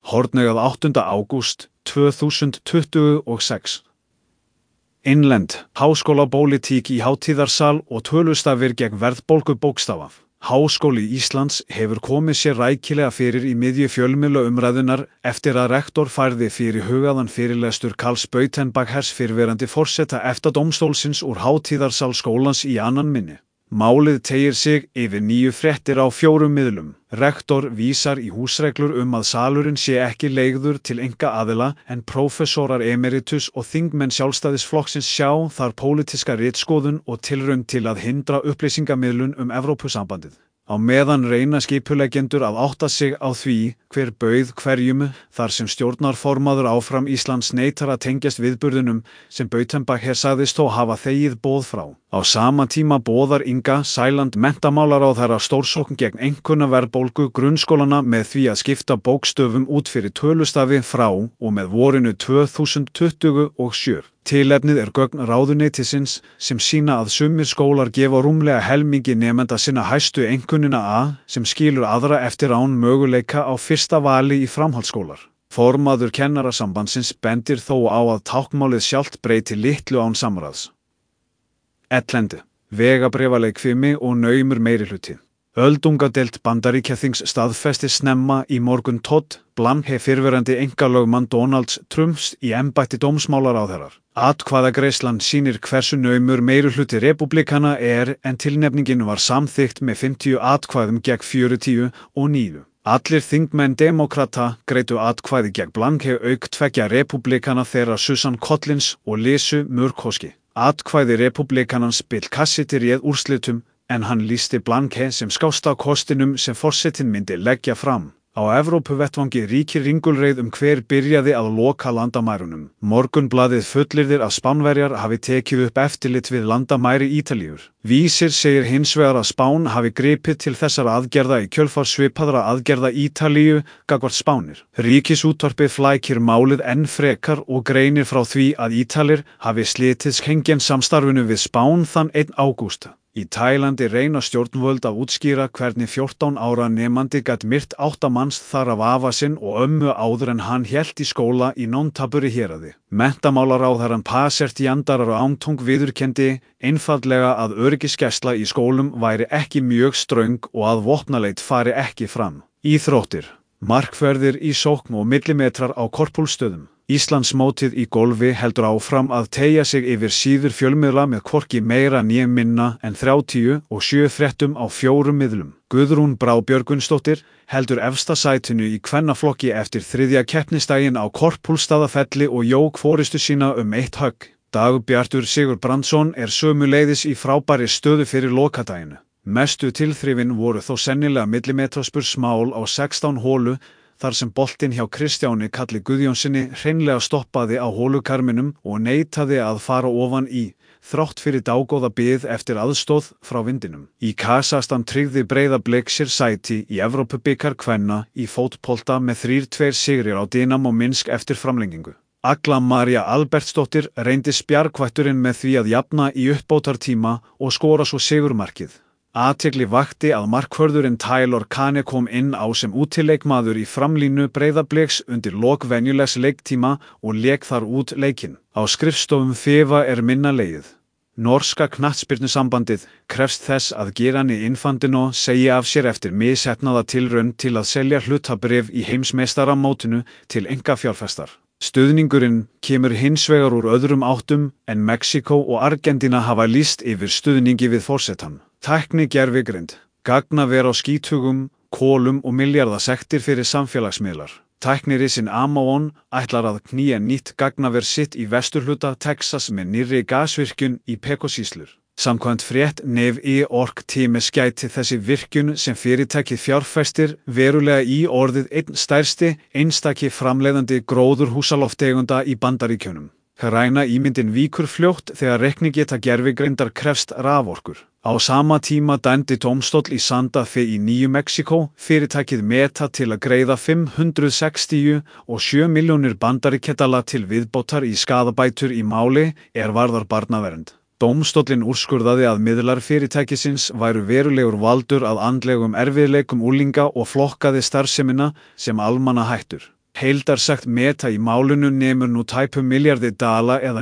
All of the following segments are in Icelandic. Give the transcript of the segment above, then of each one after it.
Hornauga 8. ágúst 2026. Innlend, háskólapólitík í hátíðarsal og tölustafir gegn verðbólgu bókstafað. Háskóli Íslands hefur komið sér rækilega fyrir í miðju fjölmiðlaumræðunnar eftir að rektor færði fyrirhugaðan fyrirlestur Karls Buitenbakhers fyrrverandi forseta EFTA-dómstólsins úr hátíðarsal skólans í annan minni. Málið teygir sig yfir 9 fréttir á 4 miðlum. Rektor vísar í húsreglur að salurinn sé ekki leigður til einkaaðila en prófessorar emeritus og þingmenn Sjálfstæðisflokksins sjá þar pólitíska ritskoðun og tilraun til að hindra upplýsingamiðlun Evrópusambandið. Á meðan reyna skipuleggjendur að átta sig á því hver bauð hverjum þar sem stjórnarformaður Áfram Íslands neitar að tengjast viðburðunum sem Buitenbacher sagðist þó hafa þegið boð frá. Á sama tíma boðar Inga Sæland menntamálaráðherra stórsókn gegn einkunnaverðbólgu grunnskólana með því að skipta bókstöfum út fyrir tölustafi frá og með vorinu 2027. Tilefnið gögn ráðuneytisins sem sýna að sumir skólar gefa rúmlega helmingi nemenda sinna hæstu einkunnina A sem skilur aðra eftir án möguleika á fyrsta vali í framhaldsskólar. Formaður Kennarasambandsins bendir þó á að táknmálið sjálft breyti litlu án samráðs. Ellendi, vegabréfaleikfimi og naumur meirihluti. Öldungadeild Bandaríkjaþings staðfesti snemma í morgun Todd Blanche fyrrverandi einkalögmann Donalds Trumps í embætti dómsmálaráðherrar. Atkvæðagreiðslan sýnir hversu naumur meirihluti repúblikana en tilnefningin var samþykkt með 50 atkvæðum gegn 49. Allir þingmenn demókrata greiddu atkvæði gegn Blanche auk 2 repúblikana þeirra Susan Collins og Lisu Murkowski. Atkvæði repúblikanans Bill Cassidy réð úrslitum en hann lýsti Blanche sem skásta kostinum sem forsetinn myndi leggja fram. Á Evrópuvettvangi ríkir ringulreið hver byrjaði að loka landamærunum. Morgunblaðið fullyrðir að Spánverjar hafi tekið upp eftirlit við landamæri Ítalíur. Vísir segir hins vegar að Spán hafi gripið til þessara aðgerða í kjölfar svipaðra aðgerða Ítalíu gagnvart Spánir. Ríkisútvarpið flækir málið enn frekar og greinir frá því að Ítalir hafi slitið Schengen-samstarfinu við Spán þann 1. ágúst. Í Tælandi reyna stjórnvöld að útskýra hvernig 14 ára nemandi gat myrt 8 manns þar af afa sinn og ömmu áður en hann hélt í skóla í Nonthaburi héraði. Menntamálaráðherrann Pasert Jandarar Ántung viðurkenndi einfaldlega að öryggisgæsla í skólum væri ekki mjög ströng og að vopnaleit fari ekki fram. Íþróttir, markverðir í sókn og millimetrar á korpúlstöðum. Íslandsmótið í golfi heldur áfram að teygja sig yfir síður fjölmiðla með hvorki meira né minna en 37 fréttum á 4 miðlum. Guðrún Brá Björgvinsdóttir heldur efsta sætinu í kvennaflokki eftir 3. keppnisdaginn á Korpúlfsstaðafelli og jók forystu sína 1 högg. Dagbjartur Sigurbrandsson sömuleiðis í frábæri stöðu fyrir lokadaginn. Mestu tilþrifin voru þó sennilega millimetraspursmál á 16 holu þar sem boltinn hjá Kristjáni Kalli Guðjónsinni hreinlega stoppaði á holukarminum og neitaði að fara ofan í, þrátt fyrir dágóða bið eftir aðstóð frá vindinum. Í Kasakstan tryggði Breiðablik sér sæti í Evrópubikar kvenna í fótbolta með 3-2 sigrir á Dynamo Minsk eftir framlengingu. Agla María Albertsdóttir reyndi spjarkvætturinn með því að jafna í uppbótartíma og skora svo sigurmarkið. Athygli vakti að markvörðurinn Taylor Kane kom inn á sem útileikmaður í framlínu Breiðabliks undir lok venjulegs leiktíma og lék þar út leikinn. Á skrifstofum FIFA minna legið. Norska knattspyrnusambandið krefst þess að Gianni Infantino segi af sér eftir misheppnaða tilraun til að selja hlutabréf í heimsmeistaramótinu til einkafjárfestar. Stuðningurinn kemur hins vegar úr öðrum áttum en Mexíkó og Argentína hafa lýst yfir stuðningi við forsetann. Tækni gervigreind, gagnaver á skítugum, kolum og milljarðasektir fyrir samfélagsmiðlar. Tæknirisinn Amazon ætlar að knýja nýtt gagnaver sitt í vesturhluta Texas með nýrri gasvirkjun í Pecosíslur. Samkvæmt frétt Ork Tímes gæti þessi virkjun sem fyrirtækið fjárfestir verulega í orðið einn stærsti einstaki framleiðandi gróðurhúsalofttegunda í Bandaríkjunum. Græna ímyndin víkur fljótt þegar reiknigeta gervigreindar krefst raforkur. Á sama tíma dæmdi dómstóll í Santa Fe í Nýju Mexíkó fyrirtækið Meta til að greiða 567 milljónir bandaríkjadala til viðbótar í skaðabætur í máli varðar barnavernd. Dómstóllinn úrskurðaði að miðlar fyrirtækisins væru verulegur valdur að andlegum erfiðleikum unglinga og flokkaði starfsemina sem almannahættur. Heildarsekt Meta í málinu nemur nú tæpum milljarði dala eða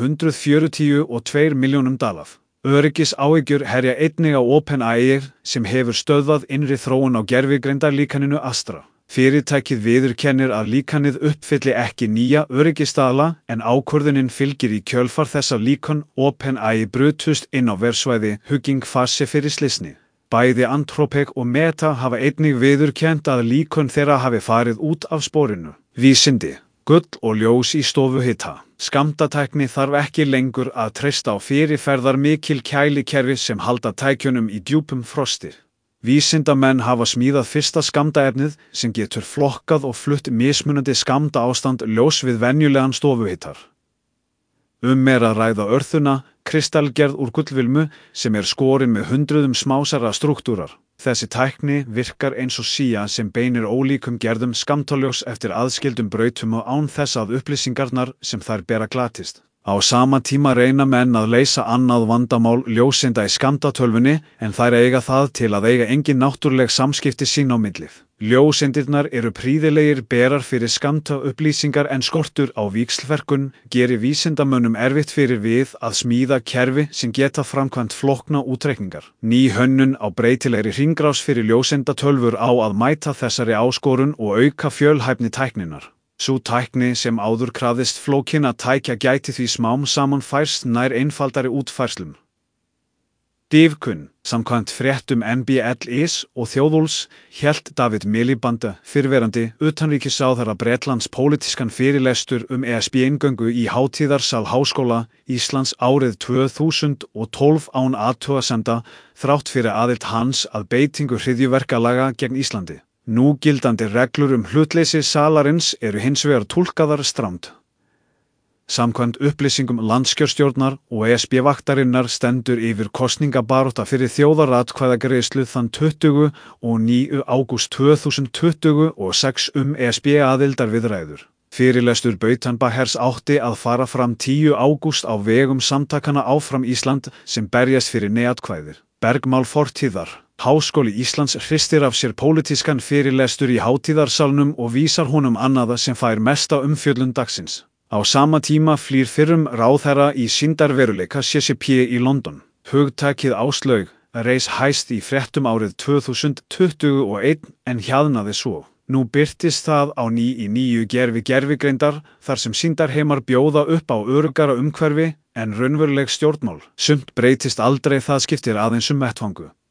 942 milljónum dalaf. Öryggisáhyggjur herja einnig á OpenAI sem hefur stöðvað innri þróun á gervigreindarlíkaninu Astra. Fyrirtækið viðurkennir að líkanið uppfylli ekki nýja öryggisstaðla en ákvörðunin fylgir í kjölfar þess að líkön OpenAI brutust inn á versvæði Hugging Face fyrir slysni. Bæði Anthropic og Meta hafa einnig viðurkennt að líkön þeirra hafi farið út af sporinu. Vísindi, gull og ljós í stofuhita. Skammtatækni þarf ekki lengur að treysta á fyrirferðar mikil kælikerfi sem halda tækjunum í djúpum frosti. Vísindamenn hafa smíðað fyrsta skammtaefnið sem getur flokkað og flutt mismunandi skammtaástand ljós við venjulegan stofuhitar. Er að ræða örþuna, kristallgerð úr gullvilmu sem skorin með hundruðum smásara strúktúrar. Þessi tækni virkar eins og sía sem beinir ólíkum gerðum skammtaljós eftir aðskildum brautum og án þess að upplýsingarnar sem þær bera glatist. Á sama tíma reyna menn að leysa annað vandamál ljóseinda í skammtatölvunni en þær eiga það til að eiga engin náttúruleg samskipti sín á millið. Ljóseindirnar eru prýðilegir berar fyrir skammtaupplýsingar en skortur á víxlverkun gerir vísindamönnum erfitt fyrir við að smíða kerfi sem geta framkvæmt flókna útreikningar. Ný hönnun á breytilegri hringrás fyrir ljóseindatölvur á að mæta þessari áskorun og auka fjölhæfni tækninnar. Sú tækni sem áður krafðist flókinna tækja gæti því smám saman færst nær einfaldari útfærslum. Dýfkunn, samkvæmt fréttum NBL-is og Þjóðúls, hélt David Miliband, fyrrverandi utanríkisráðherra Bretlands pólitískan fyrirlestur ESB-inngöngu í hátíðarsal Háskóla Íslands árið 2012 án athugasemda þrátt fyrir aðild hans að beitingu hryðjuverkalaga gegn Íslandi. Núgildandi reglur hlutleysi salarins eru hins vegar túlkaðar strangt. Samkvæmt upplýsingum landskjörstjórnar og ESB-vaktarinnar stendur yfir kosningabarátta fyrir þjóðaratkvæðagreiðslu þann 20. og 9. ágúst 2026 ESB-aðildarviðræður. Fyrirlestur Bautanbachers átti að fara fram 10. ágúst á vegum samtakanna Áfram Ísland sem berjast fyrir neatkvæðir. Bergmál fortíðar. Háskóli Íslands hristir af sér pólitískan fyrirlestur í hátíðarsalnum og vísar honum annaða sem fær mesta umfjöllun dagsins. Á sama tíma flýr fyrrum ráðherra í sýndarveruleika CCP í London. Hugtakið Áslaug reis hæst í fréttum árið 2021 en hjaðnaði svo. Nú birtist það á ný í nýju gervigreindar þar sem sýndarheimar bjóða upp á öruggara umhverfi en raunveruleg stjórnmál. Sumt breytist aldrei, það skiptir aðeins vettvangu.